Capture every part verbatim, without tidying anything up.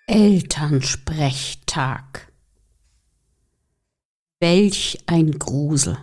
Elternsprechtag. Welch ein Grusel.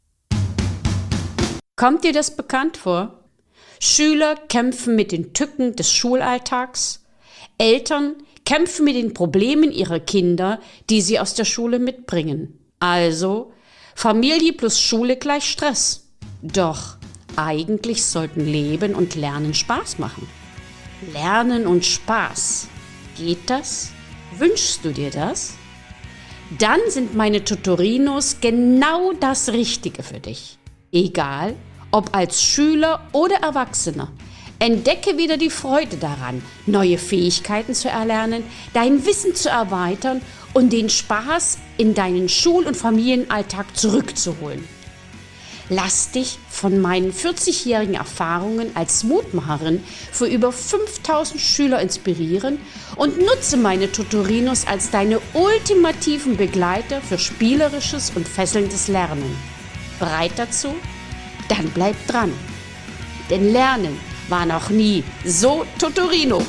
Kommt dir das bekannt vor? Schüler kämpfen mit den Tücken des Schulalltags. Eltern kämpfen mit den Problemen ihrer Kinder, die sie aus der Schule mitbringen. Also Familie plus Schule gleich Stress. Doch eigentlich sollten Leben und Lernen Spaß machen. Lernen und Spaß. Geht das? Wünschst du dir das? Dann sind meine Tutorinos genau das Richtige für dich. Egal, ob als Schüler oder Erwachsener. Entdecke wieder die Freude daran, neue Fähigkeiten zu erlernen, dein Wissen zu erweitern und den Spaß in deinen Schul- und Familienalltag zurückzuholen. Lass dich von meinen vierzigjährigen Erfahrungen als Mutmacherin für über fünftausend Schüler inspirieren und nutze meine Tutorinos als deine ultimativen Begleiter für spielerisches und fesselndes Lernen. Bereit dazu? Dann bleib dran. Denn Lernen war noch nie so Tutorino.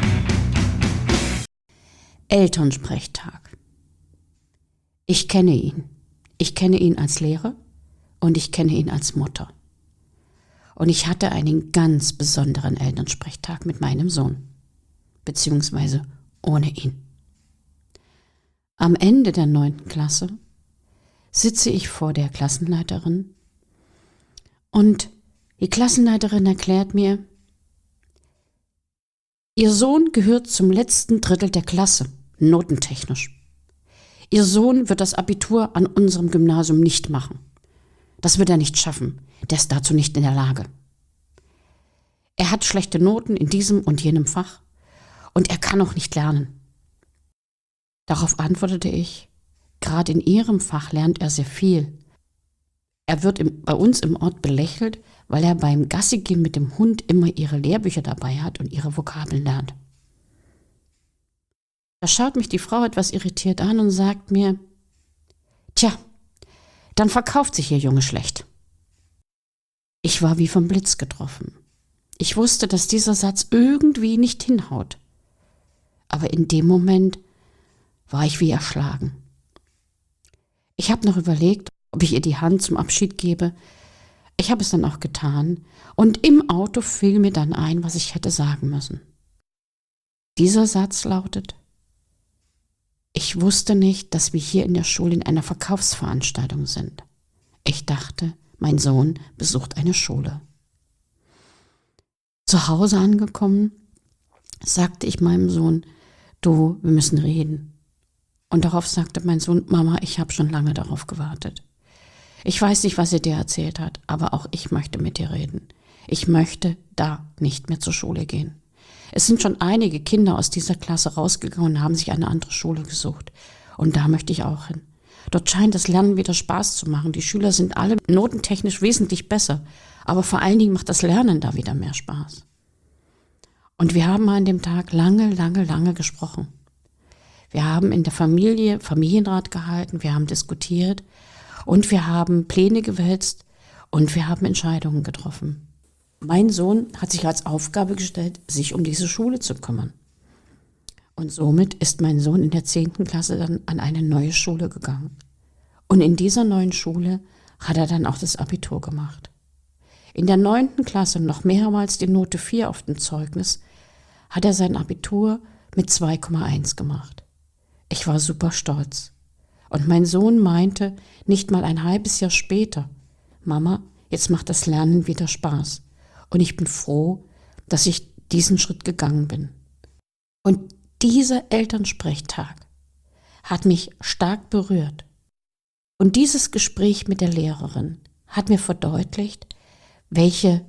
Elternsprechtag. Ich kenne ihn. Ich kenne ihn als Lehrer. Und ich kenne ihn als Mutter. Und ich hatte einen ganz besonderen Elternsprechtag mit meinem Sohn, beziehungsweise ohne ihn. Am Ende der neunten Klasse sitze ich vor der Klassenleiterin und die Klassenleiterin erklärt mir, Ihr Sohn gehört zum letzten Drittel der Klasse, notentechnisch. Ihr Sohn wird das Abitur an unserem Gymnasium nicht machen. Das wird er nicht schaffen. Der ist dazu nicht in der Lage. Er hat schlechte Noten in diesem und jenem Fach und er kann auch nicht lernen. Darauf antwortete ich, gerade in Ihrem Fach lernt er sehr viel. Er wird im, bei uns im Ort belächelt, weil er beim Gassigehen mit dem Hund immer Ihre Lehrbücher dabei hat und Ihre Vokabeln lernt. Da schaut mich die Frau etwas irritiert an und sagt mir, tja, dann verkauft sich Ihr Junge schlecht. Ich war wie vom Blitz getroffen. Ich wusste, dass dieser Satz irgendwie nicht hinhaut. Aber in dem Moment war ich wie erschlagen. Ich habe noch überlegt, ob ich ihr die Hand zum Abschied gebe. Ich habe es dann auch getan und im Auto fiel mir dann ein, was ich hätte sagen müssen. Dieser Satz lautet, ich wusste nicht, dass wir hier in der Schule in einer Verkaufsveranstaltung sind. Ich dachte, mein Sohn besucht eine Schule. Zu Hause angekommen, sagte ich meinem Sohn, du, wir müssen reden. Und darauf sagte mein Sohn, Mama, ich habe schon lange darauf gewartet. Ich weiß nicht, was er dir erzählt hat, aber auch ich möchte mit dir reden. Ich möchte da nicht mehr zur Schule gehen. Es sind schon einige Kinder aus dieser Klasse rausgegangen und haben sich eine andere Schule gesucht. Und da möchte ich auch hin. Dort scheint das Lernen wieder Spaß zu machen. Die Schüler sind alle notentechnisch wesentlich besser. Aber vor allen Dingen macht das Lernen da wieder mehr Spaß. Und wir haben an dem Tag lange, lange, lange gesprochen. Wir haben in der Familie Familienrat gehalten, wir haben diskutiert und wir haben Pläne gewälzt und wir haben Entscheidungen getroffen. Mein Sohn hat sich als Aufgabe gestellt, sich um diese Schule zu kümmern. Und somit ist mein Sohn in der zehnten Klasse dann an eine neue Schule gegangen. Und in dieser neuen Schule hat er dann auch das Abitur gemacht. In der neunten Klasse, noch mehrmals die Note vier auf dem Zeugnis, hat er sein Abitur mit zwei Komma eins gemacht. Ich war super stolz. Und mein Sohn meinte, nicht mal ein halbes Jahr später, Mama, jetzt macht das Lernen wieder Spaß. Und ich bin froh, dass ich diesen Schritt gegangen bin. Und dieser Elternsprechtag hat mich stark berührt. Und dieses Gespräch mit der Lehrerin hat mir verdeutlicht, welche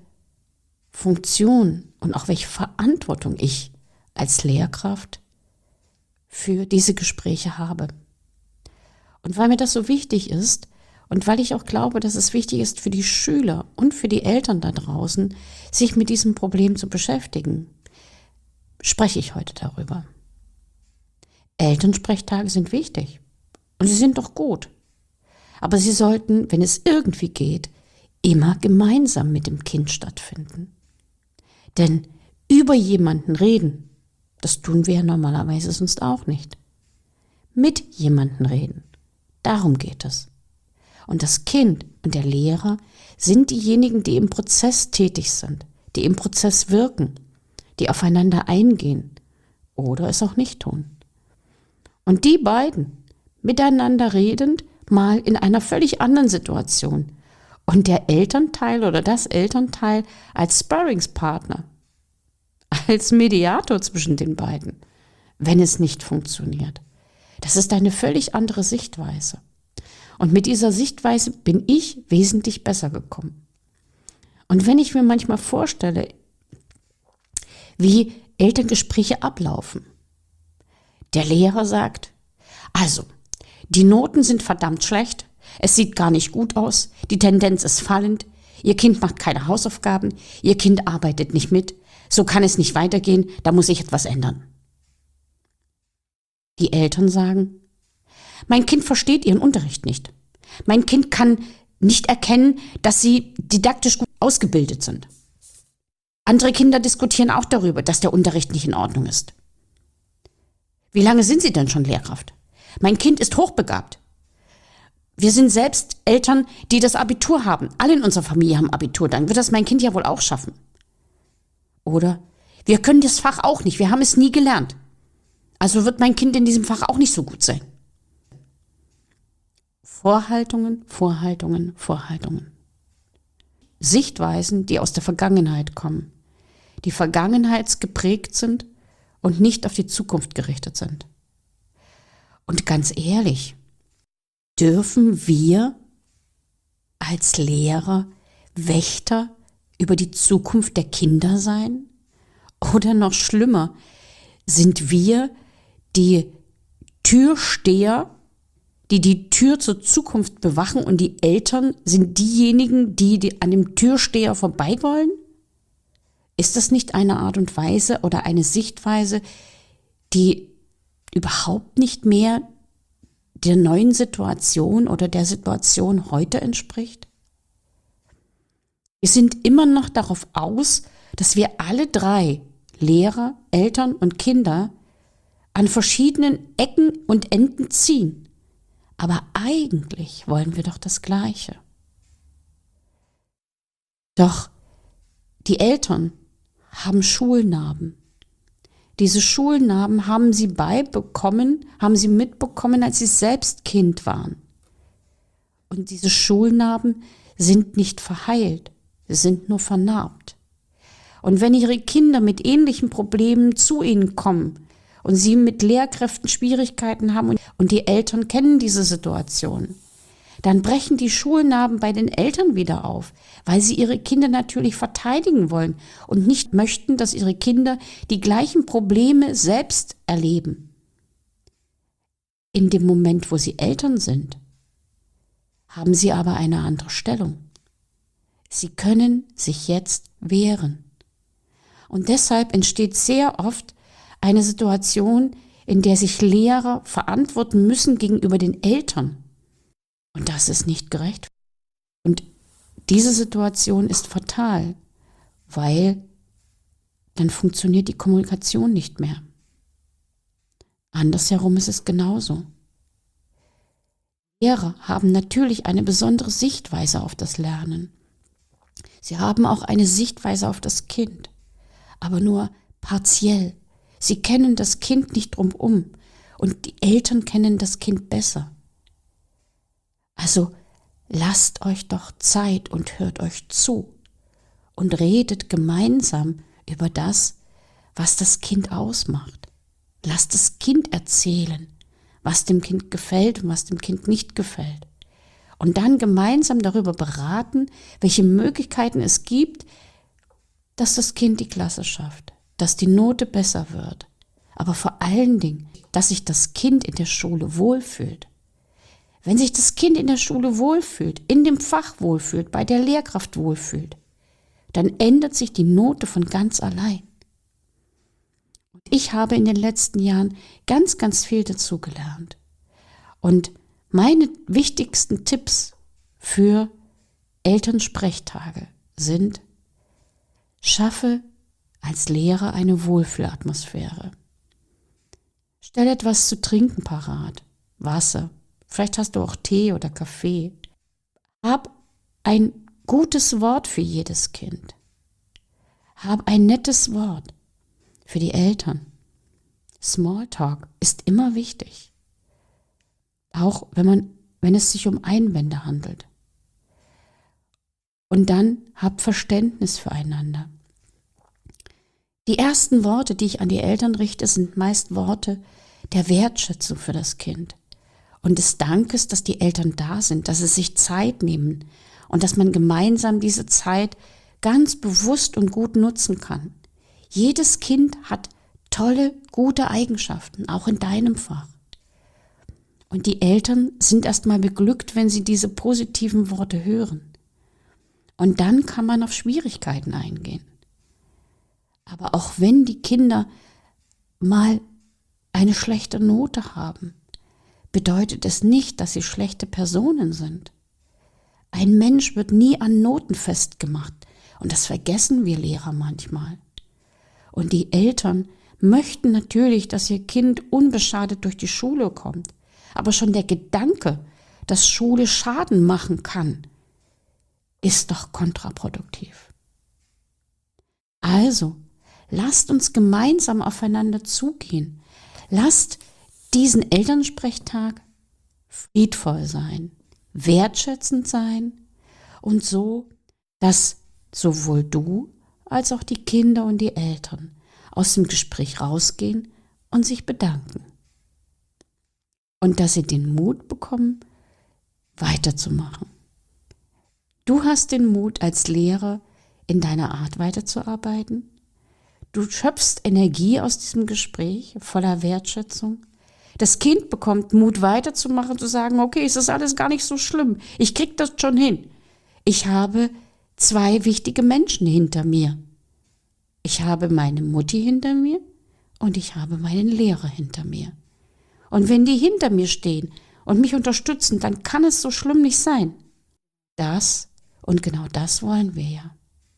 Funktion und auch welche Verantwortung ich als Lehrkraft für diese Gespräche habe. Und weil mir das so wichtig ist, und weil ich auch glaube, dass es wichtig ist für die Schüler und für die Eltern da draußen, sich mit diesem Problem zu beschäftigen, spreche ich heute darüber. Elternsprechtage sind wichtig und sie sind doch gut. Aber sie sollten, wenn es irgendwie geht, immer gemeinsam mit dem Kind stattfinden. Denn über jemanden reden Das tun wir ja normalerweise sonst auch nicht. Mit jemandem reden. Darum geht es. Und das Kind und der Lehrer sind diejenigen, die im Prozess tätig sind, die im Prozess wirken, die aufeinander eingehen oder es auch nicht tun. Und die beiden miteinander redend, mal in einer völlig anderen Situation und der Elternteil oder das Elternteil als Sparringspartner, als Mediator zwischen den beiden, wenn es nicht funktioniert. Das ist eine völlig andere Sichtweise. Und mit dieser Sichtweise bin ich wesentlich besser gekommen. Und wenn ich mir manchmal vorstelle, wie Elterngespräche ablaufen. Der Lehrer sagt, also, die Noten sind verdammt schlecht, es sieht gar nicht gut aus, die Tendenz ist fallend, Ihr Kind macht keine Hausaufgaben, Ihr Kind arbeitet nicht mit, so kann es nicht weitergehen, da muss ich etwas ändern. Die Eltern sagen, mein Kind versteht ihren Unterricht nicht. Mein Kind kann nicht erkennen, dass sie didaktisch gut ausgebildet sind. Andere Kinder diskutieren auch darüber, dass der Unterricht nicht in Ordnung ist. Wie lange sind Sie denn schon Lehrkraft? Mein Kind ist hochbegabt. Wir sind selbst Eltern, die das Abitur haben. Alle in unserer Familie haben Abitur, dann wird das mein Kind ja wohl auch schaffen. Oder, wir können das Fach auch nicht, wir haben es nie gelernt. Also wird mein Kind in diesem Fach auch nicht so gut sein. Vorhaltungen, Vorhaltungen, Vorhaltungen. Sichtweisen, die aus der Vergangenheit kommen, die vergangenheitsgeprägt sind und nicht auf die Zukunft gerichtet sind. Und ganz ehrlich, dürfen wir als Lehrer Wächter über die Zukunft der Kinder sein? Oder noch schlimmer, sind wir die Türsteher, die die Tür zur Zukunft bewachen und die Eltern sind diejenigen, die, die an dem Türsteher vorbei wollen? Ist das nicht eine Art und Weise oder eine Sichtweise, die überhaupt nicht mehr der neuen Situation oder der Situation heute entspricht? Wir sind immer noch darauf aus, dass wir alle drei, Lehrer, Eltern und Kinder, an verschiedenen Ecken und Enden ziehen. Aber eigentlich wollen wir doch das Gleiche. Doch die Eltern haben Schulnarben. Diese Schulnarben haben sie beibekommen, haben sie mitbekommen, als sie selbst Kind waren. Und diese Schulnarben sind nicht verheilt, sie sind nur vernarbt. Und wenn ihre Kinder mit ähnlichen Problemen zu ihnen kommen und sie mit Lehrkräften Schwierigkeiten haben und, und die Eltern kennen diese Situation, dann brechen die Schulnarben bei den Eltern wieder auf, weil sie ihre Kinder natürlich verteidigen wollen und nicht möchten, dass ihre Kinder die gleichen Probleme selbst erleben. In dem Moment, wo sie Eltern sind, haben sie aber eine andere Stellung. Sie können sich jetzt wehren. Und deshalb entsteht sehr oft eine Situation, in der sich Lehrer verantworten müssen gegenüber den Eltern. Und das ist nicht gerecht. Und diese Situation ist fatal, weil dann funktioniert die Kommunikation nicht mehr. Andersherum ist es genauso. Lehrer haben natürlich eine besondere Sichtweise auf das Lernen. Sie haben auch eine Sichtweise auf das Kind, aber nur partiell. Sie kennen das Kind nicht drumherum und die Eltern kennen das Kind besser. Also lasst euch doch Zeit und hört euch zu und redet gemeinsam über das, was das Kind ausmacht. Lasst das Kind erzählen, was dem Kind gefällt und was dem Kind nicht gefällt. Und dann gemeinsam darüber beraten, welche Möglichkeiten es gibt, dass das Kind die Klasse schafft, dass die Note besser wird, aber vor allen Dingen, dass sich das Kind in der Schule wohlfühlt. Wenn sich das Kind in der Schule wohlfühlt, in dem Fach wohlfühlt, bei der Lehrkraft wohlfühlt, dann ändert sich die Note von ganz allein. Und ich habe in den letzten Jahren ganz, ganz viel dazu gelernt. Und meine wichtigsten Tipps für Elternsprechtage sind: Schaffe als Lehrer eine Wohlfühlatmosphäre. Stell etwas zu trinken parat, Wasser, vielleicht hast du auch Tee oder Kaffee. Hab ein gutes Wort für jedes Kind. Hab ein nettes Wort für die Eltern. Smalltalk ist immer wichtig, auch wenn man, wenn es sich um Einwände handelt. Und dann hab Verständnis füreinander. Die ersten Worte, die ich an die Eltern richte, sind meist Worte der Wertschätzung für das Kind und des Dankes, dass die Eltern da sind, dass sie sich Zeit nehmen und dass man gemeinsam diese Zeit ganz bewusst und gut nutzen kann. Jedes Kind hat tolle, gute Eigenschaften, auch in deinem Fach. Und die Eltern sind erstmal beglückt, wenn sie diese positiven Worte hören. Und dann kann man auf Schwierigkeiten eingehen. Aber auch wenn die Kinder mal eine schlechte Note haben, bedeutet es nicht, dass sie schlechte Personen sind. Ein Mensch wird nie an Noten festgemacht. Und das vergessen wir Lehrer manchmal. Und die Eltern möchten natürlich, dass ihr Kind unbeschadet durch die Schule kommt. Aber schon der Gedanke, dass Schule Schaden machen kann, ist doch kontraproduktiv. Also, lasst uns gemeinsam aufeinander zugehen. Lasst diesen Elternsprechtag friedvoll sein, wertschätzend sein und so, dass sowohl du als auch die Kinder und die Eltern aus dem Gespräch rausgehen und sich bedanken. Und dass sie den Mut bekommen, weiterzumachen. Du hast den Mut als Lehrer, in deiner Art weiterzuarbeiten. Du schöpfst Energie aus diesem Gespräch voller Wertschätzung. Das Kind bekommt Mut weiterzumachen, zu sagen, okay, es ist alles gar nicht so schlimm. Ich krieg das schon hin. Ich habe zwei wichtige Menschen hinter mir. Ich habe meine Mutti hinter mir und ich habe meinen Lehrer hinter mir. Und wenn die hinter mir stehen und mich unterstützen, dann kann es so schlimm nicht sein. Das und genau das wollen wir ja.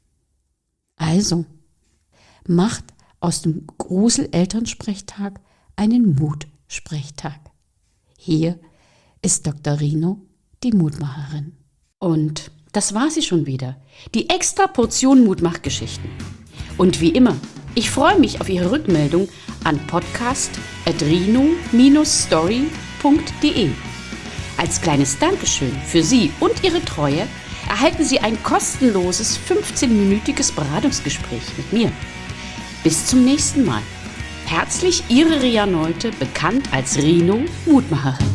Also, macht aus dem Grusel-Elternsprechtag einen Mutsprechtag. Hier ist Doktor Rino, die Mutmacherin. Und das war sie schon wieder, die extra Portion Mutmachgeschichten. Und wie immer, ich freue mich auf Ihre Rückmeldung an podcast at rino dash story punkt de. Als kleines Dankeschön für Sie und Ihre Treue erhalten Sie ein kostenloses fünfzehnminütiges Beratungsgespräch mit mir. Bis zum nächsten Mal. Herzlich Ihre Ria Nolte, bekannt als Rino Mutmacherin.